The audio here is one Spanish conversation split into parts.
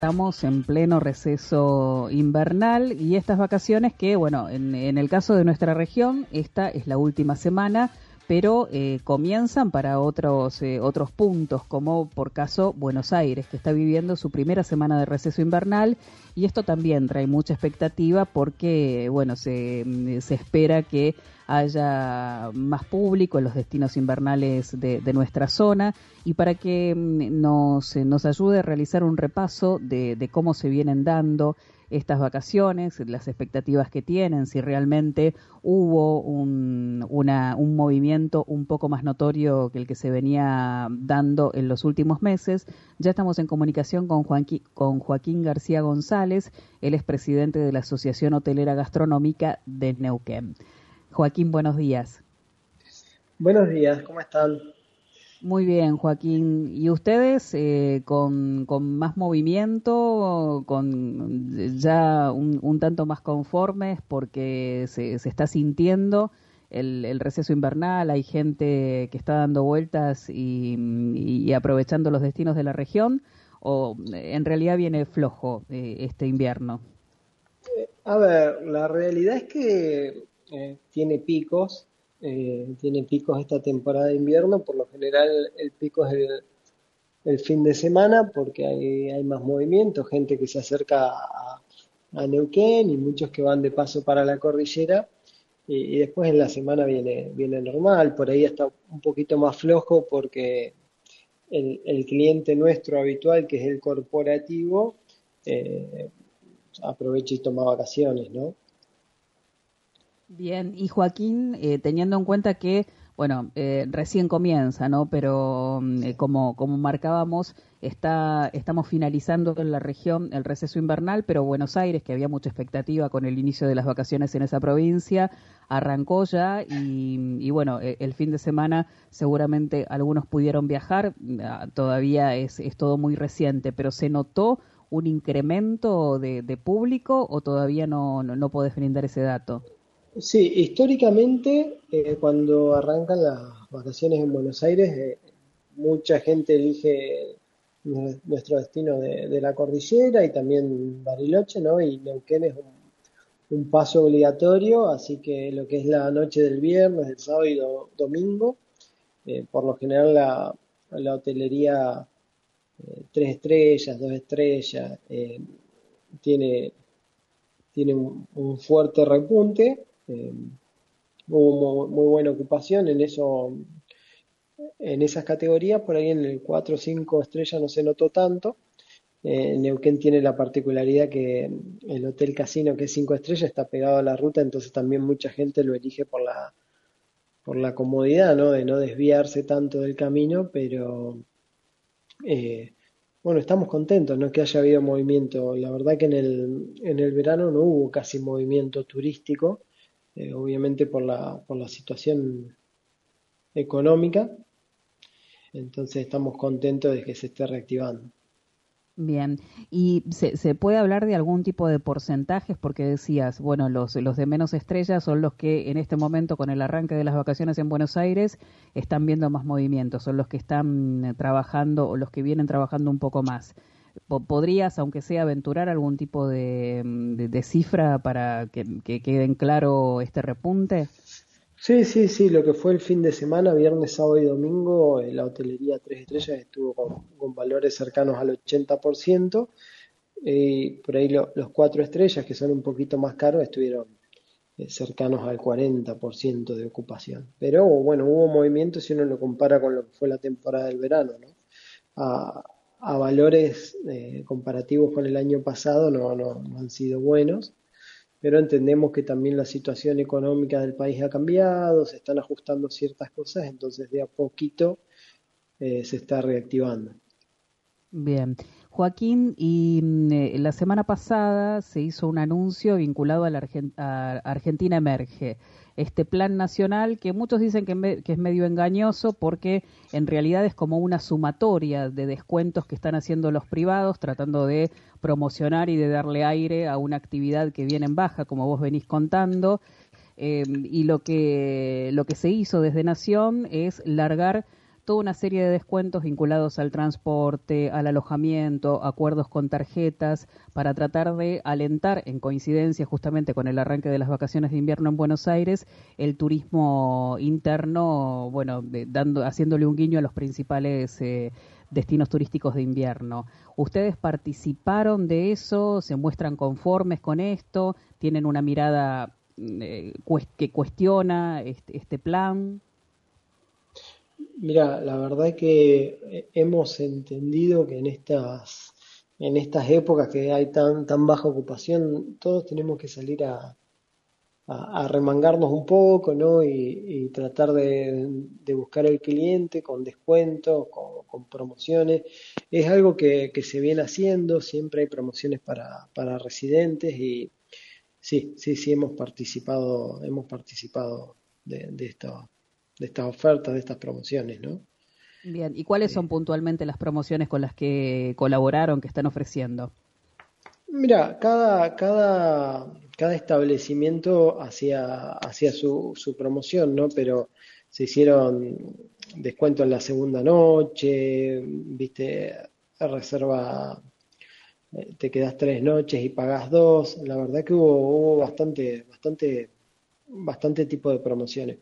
Estamos en pleno receso invernal y estas vacaciones que, bueno, en el caso de nuestra región, esta es la última semana, pero comienzan para otros puntos, como por caso Buenos Aires, que está viviendo su primera semana de receso invernal, y esto también trae mucha expectativa porque, bueno, se espera que haya más público en los destinos invernales de nuestra zona, y para que nos ayude a realizar un repaso de cómo se vienen dando estas vacaciones, las expectativas que tienen, si realmente hubo un movimiento un poco más notorio que el que se venía dando en los últimos meses. Ya estamos en comunicación con Joaquín García González, él es presidente de la Asociación Hotelera Gastronómica de Neuquén. Joaquín, buenos días. Buenos días, ¿cómo están? Muy bien, Joaquín. ¿Y ustedes con más movimiento, con ya un tanto más conformes porque se está sintiendo el receso invernal? Hay gente que está dando vueltas y aprovechando los destinos de la región, ¿o en realidad viene flojo este invierno? A ver, la realidad es que tiene picos esta temporada de invierno. Por lo general el pico es el fin de semana porque hay más movimiento, gente que se acerca a Neuquén y muchos que van de paso para la cordillera. Y después en la semana viene normal. Por ahí está un poquito más flojo porque el cliente nuestro habitual, que es el corporativo, eh, aprovecha y toma vacaciones, ¿no? Bien, y Joaquín, teniendo en cuenta que, bueno, recién comienza, ¿no? Pero como marcábamos, estamos finalizando en la región el receso invernal, pero Buenos Aires, que había mucha expectativa con el inicio de las vacaciones en esa provincia, arrancó ya y bueno, el fin de semana seguramente algunos pudieron viajar, todavía es todo muy reciente, pero ¿se notó un incremento de público o todavía no podés brindar ese dato? Sí, históricamente, cuando arrancan las vacaciones en Buenos Aires, mucha gente elige nuestro destino de la cordillera y también Bariloche, ¿no? Y Neuquén es un paso obligatorio, así que lo que es la noche del viernes, del sábado y domingo, por lo general la hotelería 3 estrellas, 2 estrellas, tiene, tiene un fuerte repunte. Hubo muy buena ocupación en esas categorías. Por ahí en el 4 o 5 estrellas no se notó tanto. Neuquén tiene la particularidad que el Hotel Casino, que es 5 estrellas, está pegado a la ruta, entonces también mucha gente lo elige por la comodidad, ¿no? De no desviarse tanto del camino, pero eh, bueno, estamos contentos, ¿no? Que haya habido movimiento. La verdad que en el verano no hubo casi movimiento turístico, obviamente por la situación económica, entonces estamos contentos de que se esté reactivando. Bien, ¿y se puede hablar de algún tipo de porcentajes? Porque decías, bueno, los de menos estrellas son los que en este momento, con el arranque de las vacaciones en Buenos Aires, están viendo más movimiento, son los que están trabajando o los que vienen trabajando un poco más. ¿Podrías, aunque sea, aventurar algún tipo de cifra para que quede en claro este repunte? Sí, sí, sí, lo que fue el fin de semana, viernes, sábado y domingo, la hotelería 3 estrellas estuvo con valores cercanos al 80%. Por ahí los 4 estrellas, que son un poquito más caros, estuvieron cercanos al 40% de ocupación. Pero bueno, hubo movimiento si uno lo compara con lo que fue la temporada del verano, ¿no? A valores comparativos con el año pasado no han sido buenos, pero entendemos que también la situación económica del país ha cambiado, se están ajustando ciertas cosas, entonces de a poquito se está reactivando. Bien. Joaquín, y la semana pasada se hizo un anuncio vinculado a Argentina Emerge, este plan nacional que muchos dicen que es medio engañoso porque en realidad es como una sumatoria de descuentos que están haciendo los privados tratando de promocionar y de darle aire a una actividad que viene en baja, como vos venís contando, y lo que se hizo desde Nación es largar toda una serie de descuentos vinculados al transporte, al alojamiento, acuerdos con tarjetas, para tratar de alentar, en coincidencia justamente con el arranque de las vacaciones de invierno en Buenos Aires, el turismo interno, bueno, haciéndole un guiño a los principales destinos turísticos de invierno. ¿Ustedes participaron de eso? ¿Se muestran conformes con esto? ¿Tienen una mirada que cuestiona este plan? Mira, la verdad que hemos entendido que en estas épocas que hay tan baja ocupación, todos tenemos que salir a remangarnos un poco, ¿no? Y tratar de buscar el cliente con descuentos, con promociones. Es algo que se viene haciendo, siempre hay promociones para residentes y sí, hemos participado de estas ofertas, de estas promociones, ¿no? Bien, ¿y cuáles son puntualmente las promociones con las que colaboraron, que están ofreciendo? Mira, cada establecimiento hacía su promoción, ¿no? Pero se hicieron descuento en la segunda noche, viste, reserva, te quedas 3 noches y pagás dos. La verdad que hubo bastante tipo de promociones.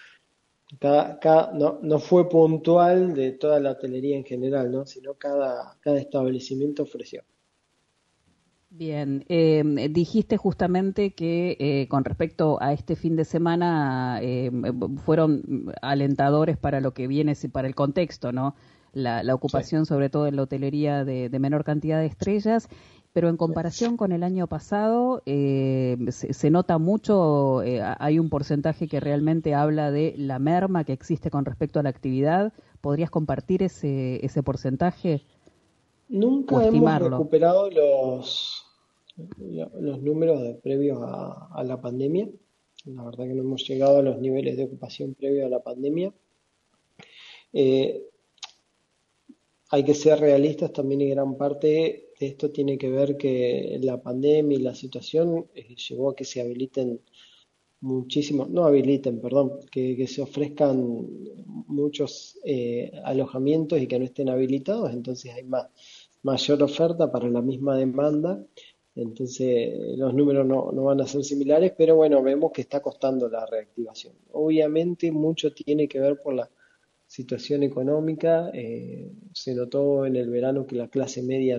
No fue puntual de toda la hotelería en general, ¿no? Sino cada establecimiento ofreció. Bien, dijiste justamente que con respecto a este fin de semana fueron alentadores para lo que viene, para el contexto, ¿no? La Sí. ocupación, sobre todo en la hotelería de menor cantidad de estrellas, pero en comparación con el año pasado se nota mucho, hay un porcentaje que realmente habla de la merma que existe con respecto a la actividad. ¿Podrías compartir ese porcentaje o Nunca hemos estimarlo? recuperado los números previos a la pandemia. La verdad que no hemos llegado a los niveles de ocupación previos a la pandemia. Eh, Hay que ser realistas también y gran parte de esto tiene que ver que la pandemia y la situación llevó a que se habiliten muchísimos, no habiliten, perdón, que se ofrezcan muchos alojamientos y que no estén habilitados, entonces hay mayor oferta para la misma demanda, entonces los números no van a ser similares, pero bueno, vemos que está costando la reactivación. Obviamente mucho tiene que ver por la situación económica, se notó en el verano que la clase media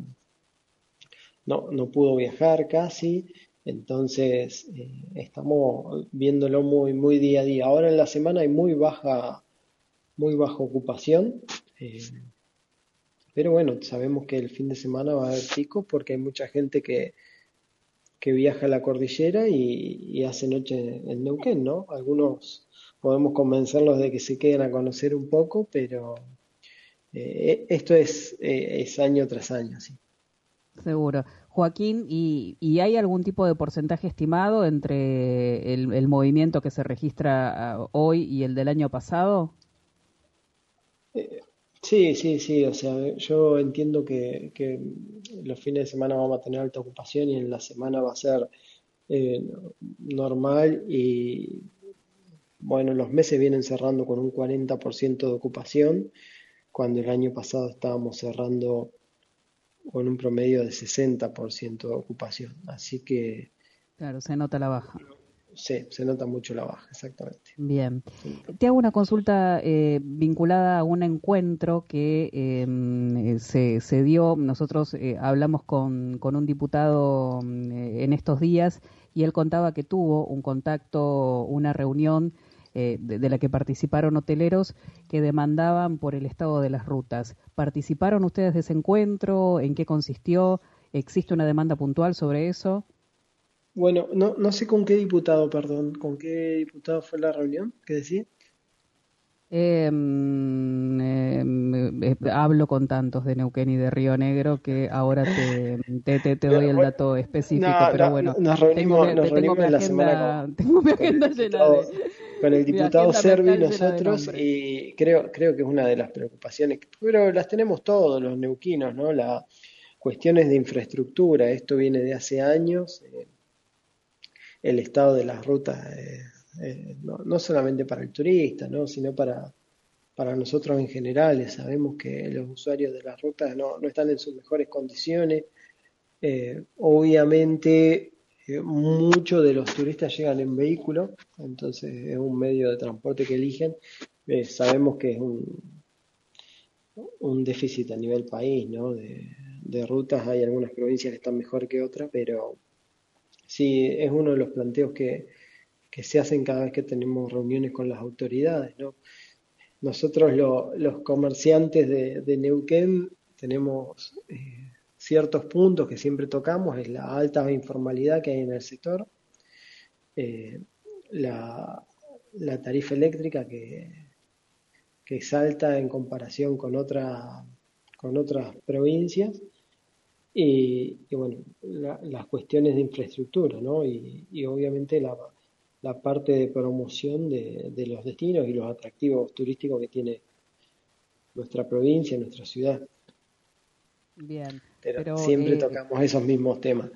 no pudo viajar casi, entonces estamos viéndolo muy día a día. Ahora en la semana hay muy baja ocupación, eh, pero bueno, sabemos que el fin de semana va a haber picos porque hay mucha gente que viaja a la cordillera y hace noche en Neuquén, ¿no? Algunos podemos convencerlos de que se queden a conocer un poco, pero esto es año tras año, sí. Seguro. Joaquín, ¿y hay algún tipo de porcentaje estimado entre el movimiento que se registra hoy y el del año pasado? Eh, sí, o sea, yo entiendo que los fines de semana vamos a tener alta ocupación y en la semana va a ser eh, normal y bueno, los meses vienen cerrando con un 40% de ocupación, cuando el año pasado estábamos cerrando con un promedio de 60% de ocupación. Así que Claro, se nota la baja. sí, se nota mucho la baja, exactamente. Bien. Se nota. Te hago una consulta vinculada a un encuentro que se dio. Nosotros hablamos con un diputado en estos días y él contaba que tuvo un contacto, una reunión de la que participaron hoteleros que demandaban por el estado de las rutas. ¿Participaron ustedes de ese encuentro? ¿En qué consistió? ¿Existe una demanda puntual sobre eso? Bueno, no sé con qué diputado, perdón, con qué diputado fue la reunión, ¿qué decir? Hablo con tantos de Neuquén y de Río Negro que ahora te doy el Bueno, dato específico, no, pero bueno, nos tengo mi reunimos en la semana agenda, tengo mi con el agenda llena diputado, de, con el mi diputado agenda Servi mental llena de nosotros nombres. y creo que es una de las preocupaciones, pero las tenemos todos los neuquinos, ¿no? La cuestiones de infraestructura, esto viene de hace años, el estado de las rutas, no solamente para el turista, ¿no? Sino para nosotros en general. Sabemos que los usuarios de las rutas no están en sus mejores condiciones. Obviamente, muchos de los turistas llegan en vehículo, entonces es un medio de transporte que eligen. Sabemos que es un déficit a nivel país, ¿no? De rutas, hay algunas provincias que están mejor que otras, pero sí, es uno de los planteos que se hacen cada vez que tenemos reuniones con las autoridades, ¿no? Nosotros los comerciantes de Neuquén tenemos ciertos puntos que siempre tocamos, es la alta informalidad que hay en el sector, eh, la, la tarifa eléctrica que salta en comparación con otras provincias y bueno, las cuestiones de infraestructura, ¿no? Y obviamente la parte de promoción de los destinos y los atractivos turísticos que tiene nuestra provincia, nuestra ciudad. Bien, Pero pero siempre tocamos esos mismos temas.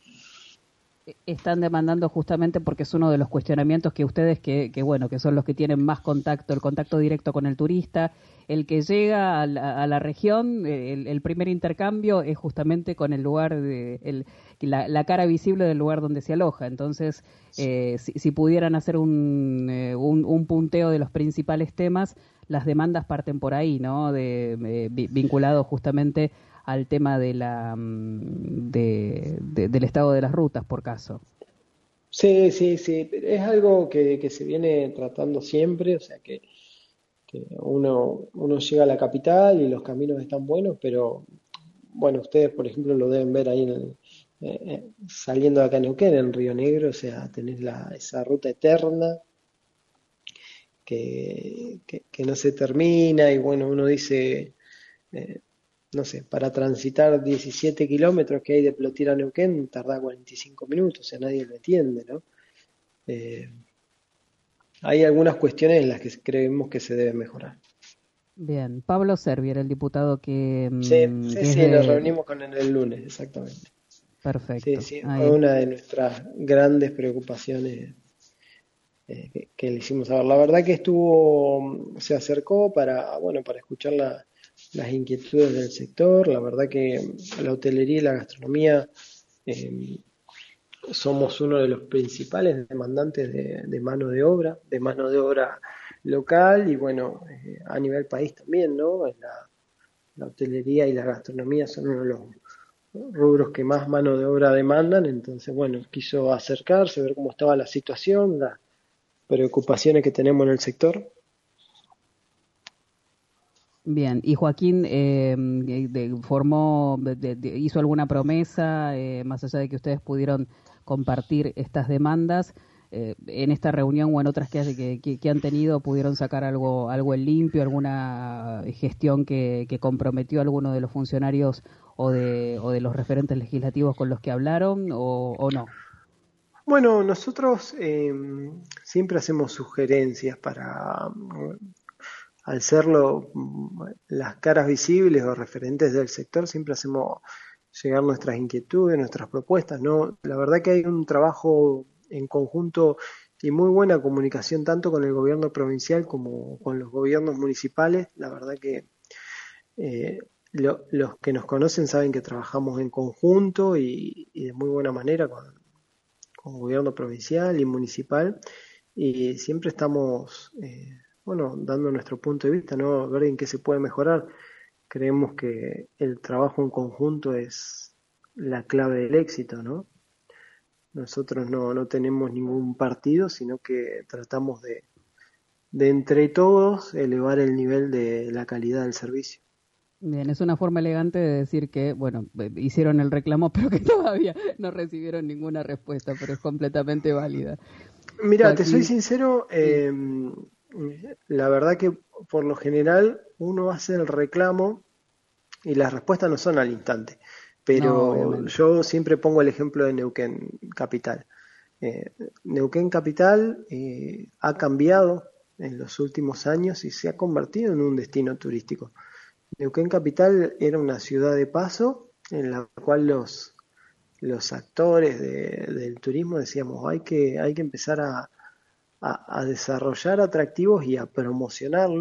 están demandando justamente porque es uno de los cuestionamientos que ustedes, bueno, que son los que tienen más contacto, el contacto directo con el turista, el que llega a la región, el primer intercambio es justamente con el lugar, la cara visible del lugar donde se aloja. Entonces, si pudieran hacer un punteo de los principales temas, las demandas parten por ahí, ¿no? Vinculado justamente al tema del estado de las rutas, por caso. Sí, sí, sí, es algo que se viene tratando siempre, o sea que uno llega a la capital y los caminos están buenos, pero bueno, ustedes por ejemplo lo deben ver ahí saliendo de acá en Neuquén, en Río Negro, o sea, tenés esa ruta eterna que no se termina y bueno, uno dice, eh, no sé, para transitar 17 kilómetros que hay de Plotier a Neuquén tarda 45 minutos, o sea, nadie lo entiende, ¿no? Eh, Hay algunas cuestiones en las que creemos que se debe mejorar. Bien, Pablo Servier, el diputado Sí, sí, que es sí, nos de... reunimos con él el lunes, exactamente. Sí, Perfecto. sí, fue Ahí. una de nuestras grandes preocupaciones que le hicimos saber. La verdad que se acercó bueno, para escuchar las inquietudes del sector. La verdad que la hotelería y la gastronomía eh, somos uno de los principales demandantes de mano de obra local y bueno, a nivel país también, ¿no? La hotelería y la gastronomía son uno de los rubros que más mano de obra demandan, entonces bueno, quiso acercarse, ver cómo estaba la situación, las preocupaciones que tenemos en el sector. Bien, y Joaquín hizo alguna promesa, más allá de que ustedes pudieron compartir estas demandas, en esta reunión o en otras que han tenido, pudieron sacar algo en limpio, alguna gestión que comprometió a alguno de los funcionarios o de los referentes legislativos con los que hablaron o no. Bueno, nosotros siempre hacemos sugerencias al serlo las caras visibles o referentes del sector, siempre hacemos llegar nuestras inquietudes, nuestras propuestas, ¿no? La verdad que hay un trabajo en conjunto y muy buena comunicación tanto con el gobierno provincial como con los gobiernos municipales. La verdad que eh, los que nos conocen saben que trabajamos en conjunto y de muy buena manera con gobierno provincial y municipal y siempre estamos, bueno, dando nuestro punto de vista, ¿no? Ver en qué se puede mejorar. Creemos que el trabajo en conjunto es la clave del éxito, ¿no? Nosotros no tenemos ningún partido, sino que tratamos de entre todos elevar el nivel de la calidad del servicio. Bien, es una forma elegante de decir que, bueno, hicieron el reclamo, pero que todavía no recibieron ninguna respuesta, pero es completamente válida. Mira, te soy Joaquín, sincero, sí, la verdad que por lo general uno hace el reclamo y las respuestas no son al instante, no, pero obviamente. yo siempre pongo el ejemplo de Neuquén Capital. Neuquén Capital ha cambiado en los últimos años y se ha convertido en un destino turístico. Neuquén Capital era una ciudad de paso en la cual los actores del turismo decíamos hay que empezar a desarrollar atractivos y a promocionarlos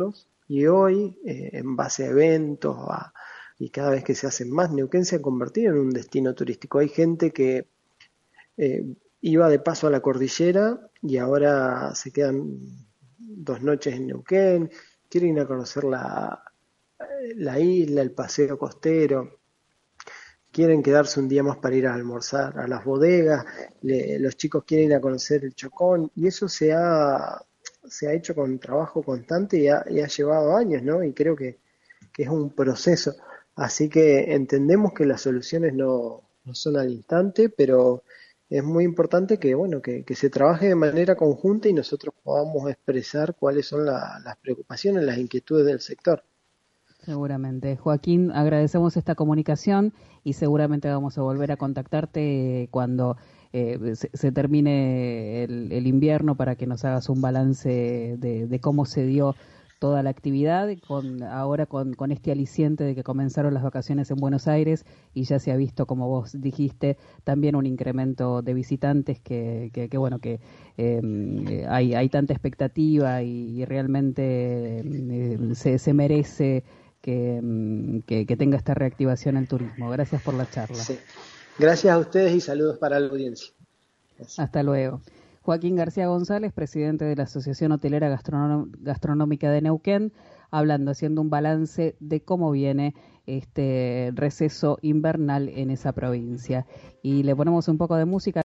Y hoy, en base a eventos y cada vez que se hacen más, Neuquén se ha convertido en un destino turístico. Hay gente que iba de paso a la cordillera y ahora se quedan 2 noches en Neuquén, quieren ir a conocer la isla, el paseo costero, quieren quedarse un día más para ir a almorzar a las bodegas, los chicos quieren ir a conocer el Chocón, y eso se ha hecho con trabajo constante y ha llevado años, ¿no? Y creo que es un proceso. Así que entendemos que las soluciones no son al instante, pero es muy importante que, bueno, que se trabaje de manera conjunta y nosotros podamos expresar cuáles son las preocupaciones, las inquietudes del sector. Seguramente. Joaquín, agradecemos esta comunicación y seguramente vamos a volver a contactarte cuando se termine el invierno para que nos hagas un balance de cómo se dio toda la actividad, ahora con este aliciente de que comenzaron las vacaciones en Buenos Aires y ya se ha visto, como vos dijiste, también un incremento de visitantes que bueno, que hay tanta expectativa y realmente se merece que tenga esta reactivación el turismo. Gracias por la charla. Sí. Gracias a ustedes y saludos para la audiencia. Gracias. Hasta luego. Joaquín García González, presidente de la Asociación Hotelera Gastronómica de Neuquén, haciendo un balance de cómo viene este receso invernal en esa provincia. Y le ponemos un poco de música.